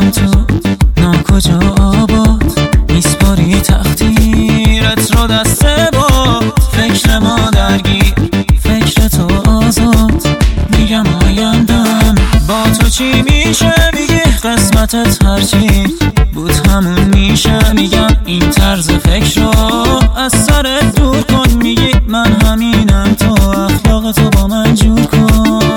عشقم تو ناکجا آباد نیست باری تقدیرت رو دسته باد. فکر ما درگیر فکر تو آزاد میگم آیندم با تو چی میشه. میگی قسمتت هرچی بود همون میشه. میگم این طرز فکر رو از سرت دور کن. میگی من همینم تو اخلاق تو با من جور کن.